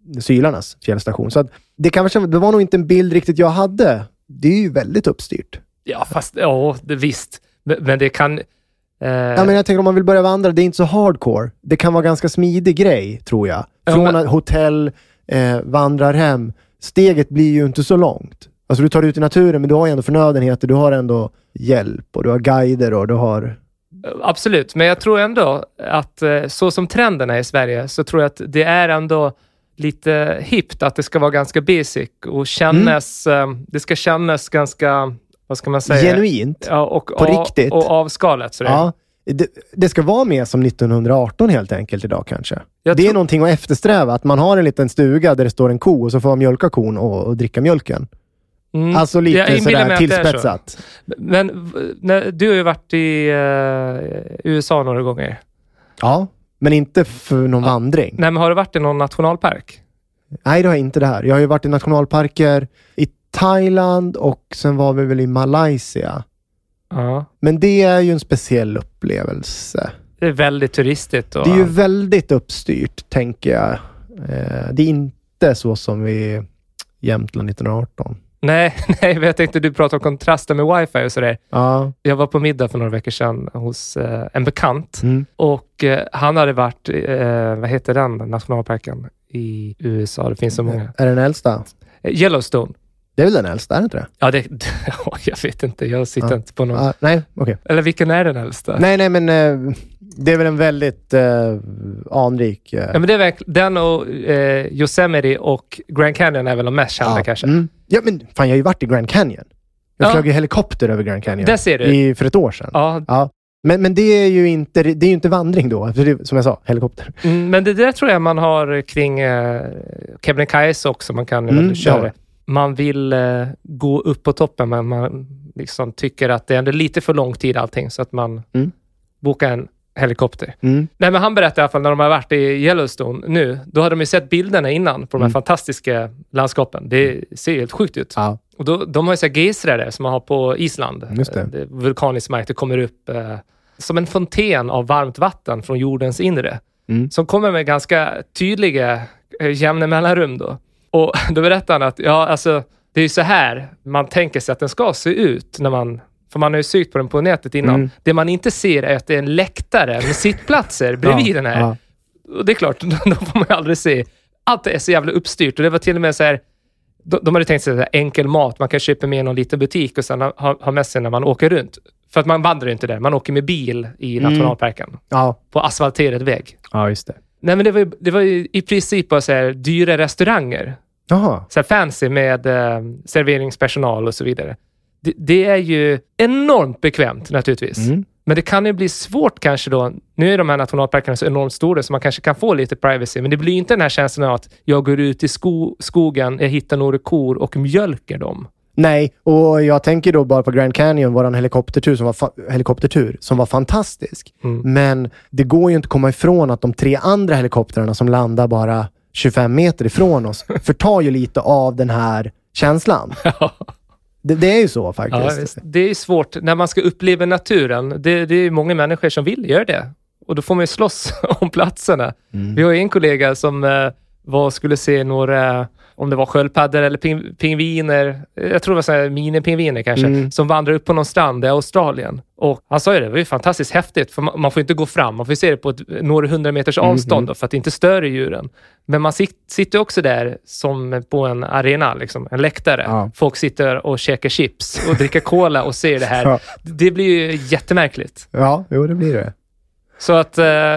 Sylarnas fjällstation. Så att det, kanske, det var nog inte en bild riktigt jag hade. Det är ju väldigt uppstyrt. Ja, fast ja, det visst. Men, men det kan... Eh... Ja, men jag tänker om man vill börja vandra, det är inte så hardcore. Det kan vara ganska smidig grej, tror jag. Från ja, men... hotell, eh, vandrar hem. Steget blir ju inte så långt. Alltså du tar dig ut i naturen, men du har ju ändå förnödenheter. Du har ändå hjälp och du har guider och du har... Absolut, men jag tror ändå att så som trenden är i Sverige så tror jag att det är ändå lite hippt att det ska vara ganska basic och kännas, mm. det ska kännas ganska, vad ska man säga? Genuint, ja, och, på och, riktigt. Och avskalat. Så det. Ja, det, det ska vara mer som nittonhundraarton helt enkelt idag kanske. Jag det tro- är någonting att eftersträva, att man har en liten stuga där det står en ko och så får man mjölka kon och, och dricka mjölken. Mm. Alltså lite sådär tillspetsat. Så. Men när, du har ju varit i uh, U S A några gånger. Ja, men inte för någon ja. vandring. Nej, men har du varit i någon nationalpark? Nej, det har jag inte det här. Jag har ju varit i nationalparker i Thailand och sen var vi väl i Malaysia. Ja. Men det är ju en speciell upplevelse. Det är väldigt turistigt. Och... Det är ju väldigt uppstyrt, tänker jag. Eh, det är inte så som vi Jämtland nittonhundraarton. Nej, nej, jag tänkte du pratade om kontraster med wifi och sådär. Ja. Jag var på middag för några veckor sedan hos eh, en bekant. Mm. Och eh, han hade varit, eh, vad heter den nationalparken i U S A? Det finns så många. Är den äldsta? Yellowstone. Det är väl den äldsta, är det inte det? Ja, det, jag vet inte. Jag sitter ja. inte på någon. Ja, nej, okej. Okay. Eller vilken är den äldsta? Nej, nej, men eh, det är väl en väldigt eh, anrik... Eh. Ja, men det är verkligen den och eh, Yosemite och Grand Canyon är väl de mest kända ja. kanske. Mm. Ja, men fan, jag har ju varit i Grand Canyon. Jag ja. flög i helikopter över Grand Canyon. Det ser du. I, för ett år sedan. Ja. ja. Men, men det är ju inte, det är ju inte vandring då. För det, som jag sa, helikopter. Mm, men det där tror jag man har kring eh, Kebnekaise också. Man kan mm, köra. Ja. Man vill eh, gå upp på toppen, men man liksom tycker att det är ändå lite för lång tid allting. Så att man mm. bokar en helikopter. Mm. Nej, men han berättade i alla fall när de har varit i Yellowstone nu. Då hade de ju sett bilderna innan på de här mm. fantastiska landskapen. Det ser helt sjukt ut. Ja. Och då, de har ju så här geysrar som man har på Island. Just det. Det vulkanisk mark, det kommer upp eh, som en fontän av varmt vatten från jordens inre. Mm. Som kommer med ganska tydliga eh, jämna mellanrum då. Och då berättar han att ja, alltså, det är ju så här man tänker sig att den ska se ut när man, för man har ju sökt på den på nätet innan. Mm. Det man inte ser är att det är en läktare med sittplatser bredvid ja, den här. Ja. Och det är klart, då får man ju aldrig se. Allt är så jävla uppstyrt. Och det var till och med så här, de, de hade tänkt sig så här, enkel mat. Man kan köpa med någon liten butik och sen ha, ha med sig när man åker runt. För att man vandrar inte där. Man åker med bil i mm. nationalparken. Ja. På asfalterad väg. Ja, just det. Nej, men det var ju, det var ju i princip bara så här dyra restauranger. Jaha. Så här fancy med eh, serveringspersonal och så vidare. Det, det är ju enormt bekvämt naturligtvis. Mm. Men det kan ju bli svårt kanske då. Nu är de här nationalparkerna så enormt stora så man kanske kan få lite privacy. Men det blir inte den här känslan av att jag går ut i sko- skogen, jag hittar några kor och mjölker dem. Nej, och jag tänker då bara på Grand Canyon, våran helikoptertur som var, fa- helikoptertur, som var fantastisk. Mm. Men det går ju inte att komma ifrån att de tre andra helikoptrarna som landar bara tjugofem meter ifrån oss förtar ju lite av den här känslan. Ja. Det, det är ju så faktiskt. Ja, det är svårt när man ska uppleva naturen. Det, det är många människor som vill göra det. Och då får man ju slåss om platserna. Mm. Vi har ju en kollega som eh, var, skulle se några, om det var sköldpaddor eller ping, pingviner. Jag tror det var så här minipingviner kanske. Mm. Som vandrar upp på någon strand i Australien. Och han sa ju det, det var ju fantastiskt häftigt. För man, man får inte gå fram. Man får se det på ett, några hundra meters avstånd. Mm. Då, för att inte störa djuren. Men man sit, sitter också där som på en arena. Liksom, en läktare. Ja. Folk sitter och käkar chips och dricker cola och ser det här. Ja. Det blir ju jättemärkligt. Ja, jo det blir det. Så att eh,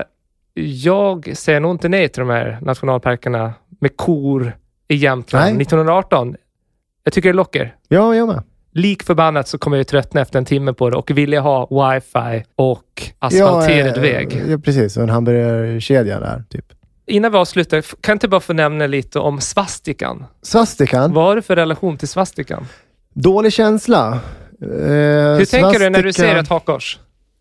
jag säger nog inte nej till de här nationalparkerna med kor i Jämtland nittonhundraarton. Jag tycker det lockar. Ja, jag med. Lik förbannat så kommer jag tröttna efter en timme på det och vill jag ha wifi och asfalterad ja, väg. Ja, precis. Och en hamburgerkedja där, typ. Innan vi avslutar, kan inte bara få nämna lite om svastikan? Svastikan? Vad har du för relation till svastikan? Dålig känsla. Eh, Hur svastika, tänker du när du ser ett hakkors?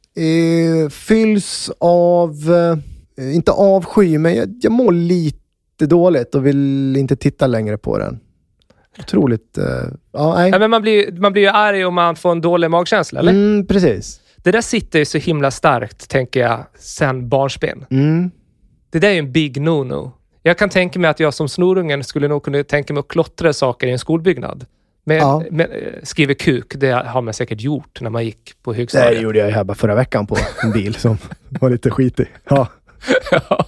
Eh, fylls av, eh, inte avsky, men jag, jag mår lite dåligt och vill inte titta längre på den. Otroligt, eh, ja, nej. Ja, men man blir, man blir ju arg om man får en dålig magkänsla, eller? Mm, precis. Det där sitter ju så himla starkt, tänker jag, sen barnsben. Mm. Det där är ju en big no-no. Jag kan tänka mig att jag som snorungen skulle nog kunna tänka mig att klottra saker i en skolbyggnad. Men, Ja. men skriver kuk, det har man säkert gjort när man gick på högstadiet. Det gjorde jag här bara förra veckan på en bil som var lite skitig. Ja. Ja.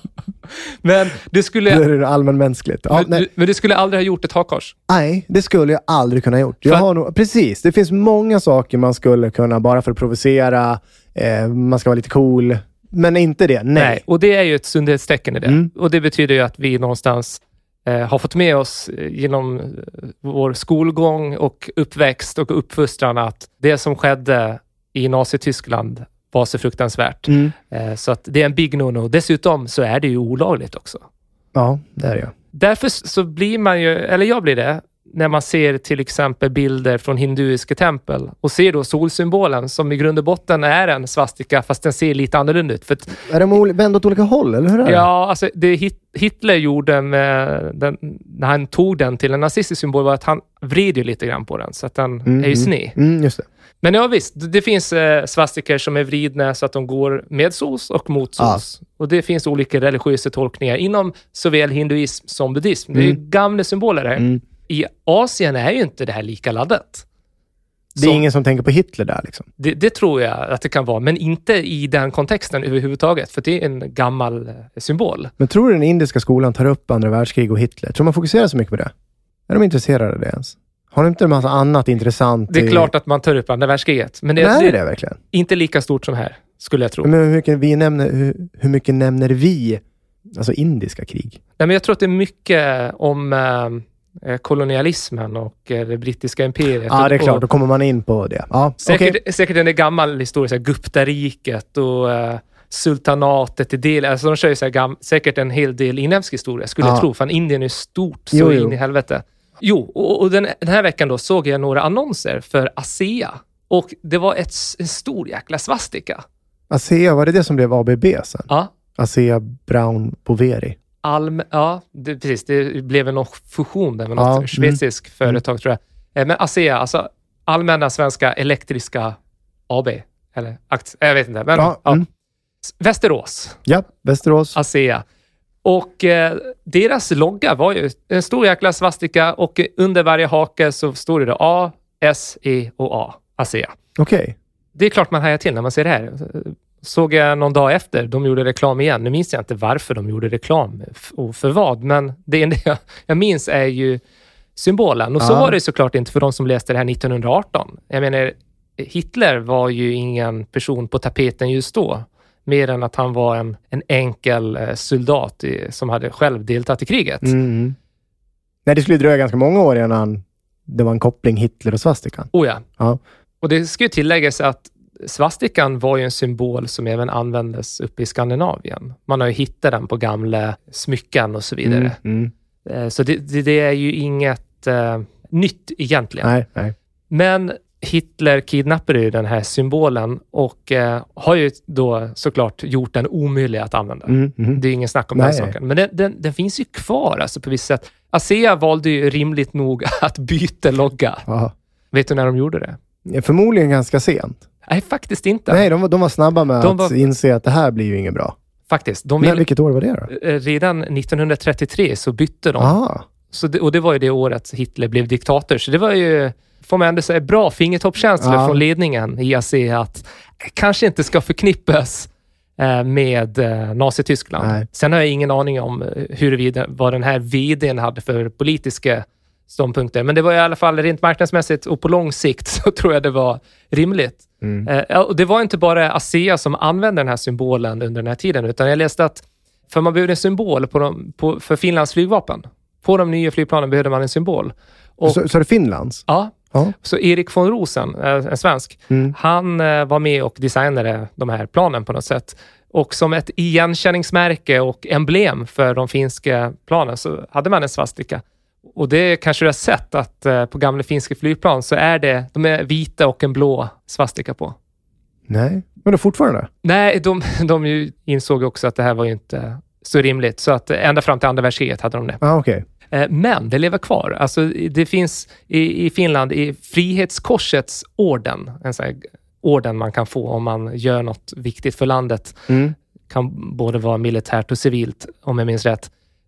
Men det skulle... Det är allmänmänskligt. Ja, men, nej. du, men du skulle aldrig ha gjort ett hakkors? Nej, det skulle jag aldrig kunna ha gjort. Jag För- har nog, precis, det finns många saker man skulle kunna bara för att provocera. Eh, man ska vara lite cool. Men inte det, nej. Nej, och det är ju ett sundhetstecken i det. Mm. Och det betyder ju att vi någonstans eh, har fått med oss eh, genom eh, vår skolgång och uppväxt och uppfostran att det som skedde i Nazityskland var så fruktansvärt. Mm. Eh, så att det är en big no-no. Dessutom så är det ju olagligt också. Ja, det är jag. Därför så blir man ju, eller jag blir det, när man ser till exempel bilder från hinduiska tempel och ser då solsymbolen som i grund och botten är en svastika fast den ser lite annorlunda ut. För att, Är de ol- vända åt olika håll, eller hur är det? ja, alltså det Hit- Hitler gjorde med den, när han tog den till en nazistisk symbol var att han vred ju lite grann på den så att den Mm, är ju mm. sned. Mm, just det. Men ja visst, det det finns eh, svastikor som är vridna så att de går med sols och mot sols. Och det finns olika religiösa tolkningar inom såväl hinduism som buddhism. Det är ju Mm. gamla symboler här. Mm. I Asien är ju inte det här lika laddat. Det är Så ingen som tänker på Hitler där liksom. det, det tror jag att det kan vara, men inte i den kontexten överhuvudtaget, för det är en gammal eh, symbol. Men tror du den indiska skolan tar upp andra världskrig och Hitler? Tror man fokuserar så mycket på det? Är de intresserade av det ens? Har de inte en massa annat intressant? Det är i- klart att man tar upp andra världskriget, men det, Men är det det det verkligen? inte lika stort som här, skulle jag tro. Men hur mycket, vi nämner, hur, hur mycket nämner vi alltså indiska krig? Nej, men jag tror att det är mycket om eh, kolonialismen och eh, det brittiska imperiet. Ja, det är och, klart. Då kommer man in på det. Ja, Säkert, okej. säkert en gammal historia, så här Gupta-riket och eh, sultanatet i del. Alltså de kör ju så här gam, säkert en hel del inhemsk historia, skulle Ja. jag tro. För Indien är stort så Jo, jo. in i helvete. Jo, och, och den, den här veckan då såg jag några annonser för ASEA. Och det var ett, en stor jäkla svastika. ASEA, var det det som blev A B B sen? Ja, ASEA Brown Boveri. Alm, ja det, precis. Det blev en fusion där med Ja, något mm. schweiziskt företag tror jag. Eh, Men ASEA, alltså Allmänna Svenska Elektriska A B. Eller akt, jag vet inte. Men, Ja, ja. mm. Västerås. Ja, Västerås. ASEA. Och eh, deras logga var ju en stor jäkla svastika och under varje hake så står det då A, S, E och A. ASEA. Okej. Det är klart man hajar till när man ser det här. Såg jag någon dag efter, de gjorde reklam igen. Nu minns jag inte varför de gjorde reklam och för vad, men det enda jag, jag minns är ju symbolen. Och så Ja. var det såklart inte för de som läste det här nittonhundraarton. Jag menar, Hitler var ju ingen person på tapeten just då. Mer än att han var en, en enkel eh, soldat i, som hade själv deltagit i kriget. Mm. Nej, det skulle dröja ganska många år innan det var en koppling Hitler och svastikan. Oh ja. Ja. Och det ska ju tilläggas att svastikan var ju en symbol som även användes uppe i Skandinavien. Man har ju hittat den på gamla smycken och så vidare. Mm. Eh, Så det, det, det är ju inget eh, nytt egentligen. Nej, nej. Men Hitler kidnappade ju den här symbolen och eh, har ju då såklart gjort den omöjlig att använda. Mm. Mm. Det är ingen snack om Nej. den saken. Men den, den, den finns ju kvar alltså på visst sätt. ASEA valde ju rimligt nog att byta logga. Ja. Vet du när de gjorde det? Förmodligen ganska sent. Nej, faktiskt inte. Nej, de var, de var snabba med De att var- inse att det här blir ju inget bra. Faktiskt. De Men ville, vilket år var det då? eh, redan nittonhundratrettiotre så bytte de. Ah. Så det, och det var ju det året Hitler blev diktator. Så det var ju, får man ändå säga, bra fingertoppkänsla Ja. från ledningen i ASEA att kanske inte ska förknippas eh, med eh, Nazityskland. Nej. Sen har jag ingen aning om eh, huruvida vad den här vdn hade för politiska ståndpunkter. Men det var i alla fall rent marknadsmässigt och på lång sikt så tror jag det var rimligt. Mm. Eh, ja, och det var inte bara ASEA som använde den här symbolen under den här tiden, utan jag läste att för man behövde en symbol på de, på, för Finlands flygvapen. På de nya flygplanen behövde man en symbol. Och, Så, så är det Finlands? ja, Ja. så Erik von Rosen, eh, en svensk, Mm. han eh, var med och designade de här planen på något sätt. Och som ett igenkänningsmärke och emblem för de finska planen så hade man en svastika. Och det kanske du har sett att eh, på gamla finska flygplan så är det, de är vita och en blå svastika på. Nej, men då fortfarande? Nej, de, de ju insåg också att det här var ju inte så rimligt. Så att ända fram till andra världskriget hade de det. Ja, ah, okej. Eh, Men det lever kvar. Alltså, det finns i, i Finland i Frihetskorsets orden, en sån här orden man kan få om man gör något viktigt för landet. Mm. Kan både vara militärt och civilt, om jag minns rätt.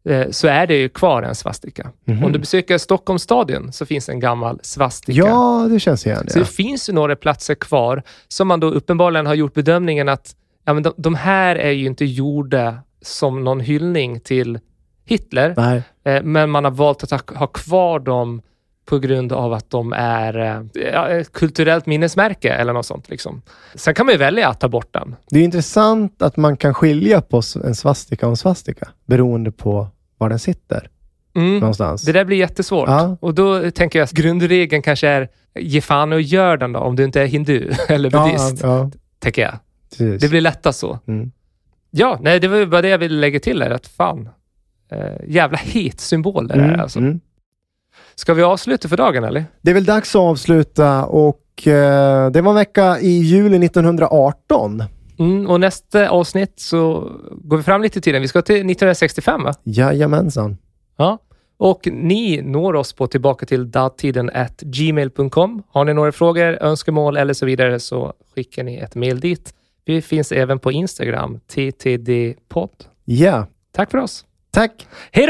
eh, så är det ju kvar en svastika. Mhm. Om du besöker Stockholms stadion så finns en gammal svastika. Ja, det känns igen. Så Ja. det finns ju några platser kvar som man då uppenbarligen har gjort bedömningen att ja, men de, de här är ju inte gjorda som någon hyllning till Hitler. Nej. Eh, men man har valt att ha, ha kvar dem på grund av att de är eh, ja, ett kulturellt minnesmärke eller något sånt. Liksom. Sen kan man ju välja att ta bort den. Det är intressant att man kan skilja på en svastika och en svastika beroende på var den sitter. Mm. Någonstans. Det där blir jättesvårt. Ja. Och då tänker jag att grundregeln kanske är ge fan och gör den då, om du inte är hindu eller buddhist. Ja, ja. Tänker jag. Precis. Det blir lättast så. Mm. Ja, nej, det var ju bara det jag ville lägga till här. Att fan, eh, jävla hit-symbol det där Mm, alltså. mm. Ska vi avsluta för dagen eller? Det är väl dags att avsluta och eh, det var en vecka i juli nittonhundraarton. Mm, och nästa avsnitt så går vi fram lite i tiden. Vi ska till nittonhundrasextiofem va? Jajamensan. Ja. Och ni når oss på tillbaka till datiden at gmail punkt com. Har ni några frågor, önskemål eller så vidare så skickar ni ett mail dit. Vi finns även på Instagram, T T D podd. Ja. Tack för oss. Tack. Hej då!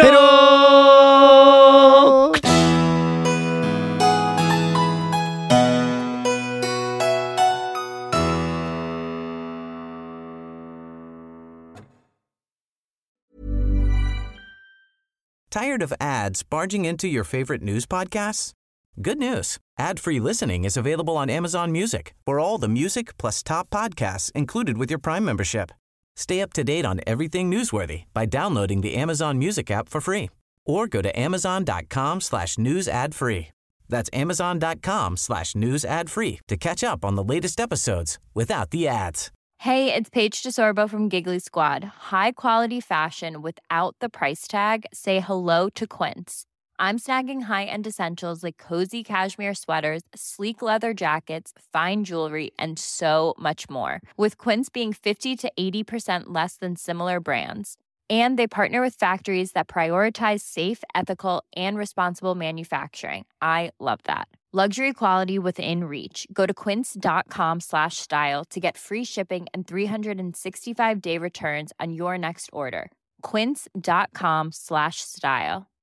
Tired of ads barging into your favorite news podcasts? Good news. Ad-free listening is available on Amazon Music for all the music plus top podcasts included with your Prime membership. Stay up to date on everything newsworthy by downloading the Amazon Music app for free or go to amazon.com slash news ad free. That's amazon.com slash news ad free to catch up on the latest episodes without the ads. Hey, it's Paige DeSorbo from Giggly Squad. High quality fashion without the price tag. Say hello to Quince. I'm snagging high-end essentials like cozy cashmere sweaters, sleek leather jackets, fine jewelry, and so much more. With Quince being fifty to eighty percent less than similar brands. And they partner with factories that prioritize safe, ethical, and responsible manufacturing. I love that. Luxury quality within reach. Go to quince.com slash style to get free shipping and three sixty-five day returns on your next order. Quince.com slash style.